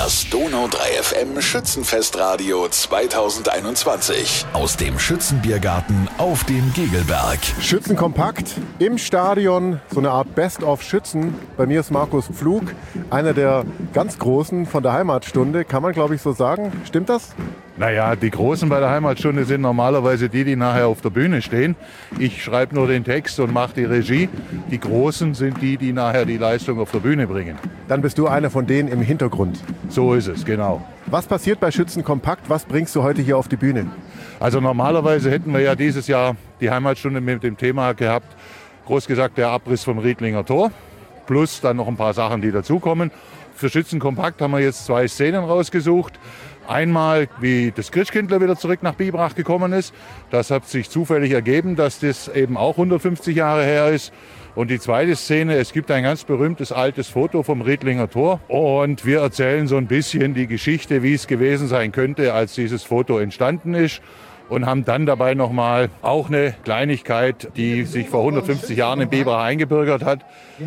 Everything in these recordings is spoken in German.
Das Donau 3 FM Schützenfestradio 2021. Aus dem Schützenbiergarten auf dem Gegelberg. Schützenkompakt im Stadion, so eine Art Best-of-Schützen. Bei mir ist Markus Pflug, einer der ganz Großen von der Heimatstunde. Kann man, glaube ich, so sagen. Stimmt das? Naja, die Großen bei der Heimatstunde sind normalerweise die nachher auf der Bühne stehen. Ich schreibe nur den Text und mache die Regie. Die Großen sind die nachher die Leistung auf der Bühne bringen. Dann bist du einer von denen im Hintergrund. So ist es, genau. Was passiert bei Schützenkompakt? Was bringst du heute hier auf die Bühne? Also normalerweise hätten wir ja dieses Jahr die Heimatstunde mit dem Thema gehabt, groß gesagt der Abriss vom Riedlinger Tor, plus dann noch ein paar Sachen, die dazukommen. Für Schützenkompakt haben wir jetzt 2 Szenen rausgesucht. Einmal, wie das Christkindler wieder zurück nach Biberach gekommen ist. Das hat sich zufällig ergeben, dass das eben auch 150 Jahre her ist. Und die zweite Szene, es gibt ein ganz berühmtes altes Foto vom Riedlinger Tor. Und wir erzählen so ein bisschen die Geschichte, wie es gewesen sein könnte, als dieses Foto entstanden ist. Und haben dann dabei nochmal auch eine Kleinigkeit, die sich vor 150 Jahren in Biberach eingebürgert hat,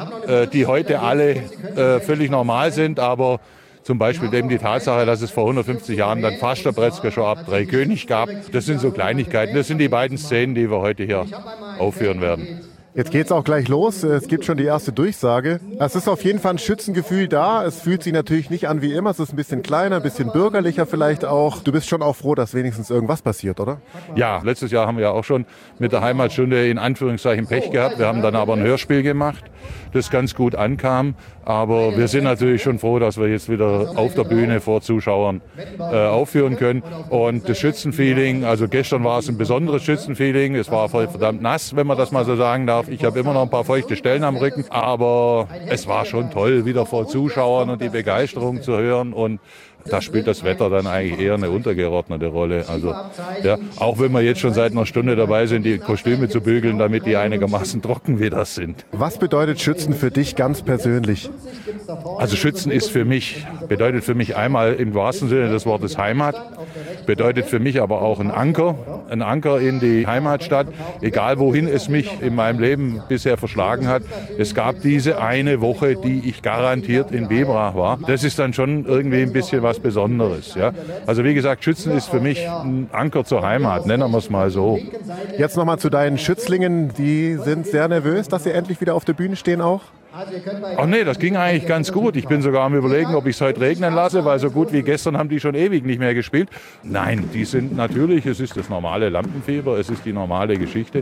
die heute alle völlig normal sind, aber zum Beispiel eben die Tatsache, dass es vor 150 Jahren dann Fasterbrezker schon ab 3 König gab. Das sind so Kleinigkeiten. Das sind die beiden Szenen, die wir heute hier aufführen werden. Jetzt geht's auch gleich los. Es gibt schon die erste Durchsage. Es ist auf jeden Fall ein Schützengefühl da. Es fühlt sich natürlich nicht an wie immer. Es ist ein bisschen kleiner, ein bisschen bürgerlicher vielleicht auch. Du bist schon auch froh, dass wenigstens irgendwas passiert, oder? Ja, letztes Jahr haben wir ja auch schon mit der Heimatstunde in Anführungszeichen Pech gehabt. Wir haben dann aber ein Hörspiel gemacht, das ganz gut ankam. Aber wir sind natürlich schon froh, dass wir jetzt wieder auf der Bühne vor Zuschauern aufführen können. Und das Schützenfeeling, also gestern war es ein besonderes Schützenfeeling. Es war verdammt nass, wenn man das mal so sagen darf. Ich habe immer noch ein paar feuchte Stellen am Rücken. Aber es war schon toll, wieder vor Zuschauern und die Begeisterung zu hören. Und da spielt das Wetter dann eigentlich eher eine untergeordnete Rolle. Also, ja, auch wenn wir jetzt schon seit einer Stunde dabei sind, die Kostüme zu bügeln, damit die einigermaßen trocken wieder sind. Was bedeutet Schützen für dich ganz persönlich? Also Schützen bedeutet für mich einmal im wahrsten Sinne des Wortes Heimat, bedeutet für mich aber auch ein Anker in die Heimatstadt, egal wohin es mich in meinem Leben bisher verschlagen hat. Es gab diese eine Woche, die ich garantiert in Biberach war. Das ist dann schon irgendwie ein bisschen was Besonderes. Ja? Also wie gesagt, Schützen ist für mich ein Anker zur Heimat, nennen wir es mal so. Jetzt nochmal zu deinen Schützlingen, die sind sehr nervös, dass sie endlich wieder auf der Bühne stehen auch? Ach nee, das ging eigentlich ganz gut. Ich bin sogar am Überlegen, ob ich es heute regnen lasse, weil so gut wie gestern haben die schon ewig nicht mehr gespielt. Nein, die sind natürlich, es ist das normale Lampenfieber, es ist die normale Geschichte.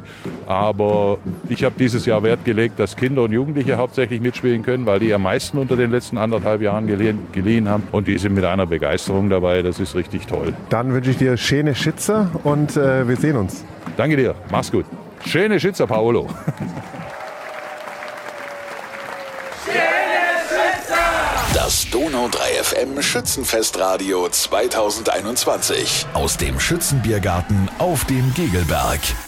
Aber ich habe dieses Jahr Wert gelegt, dass Kinder und Jugendliche hauptsächlich mitspielen können, weil die am meisten unter den letzten 1,5 Jahren geliehen haben. Und die sind mit einer Begeisterung dabei, das ist richtig toll. Dann wünsche ich dir schöne Schütze und wir sehen uns. Danke dir, mach's gut. Schöne Schütze, Paolo. Das Donau 3 FM Schützenfestradio 2021. Aus dem Schützenbiergarten auf dem Gegelberg.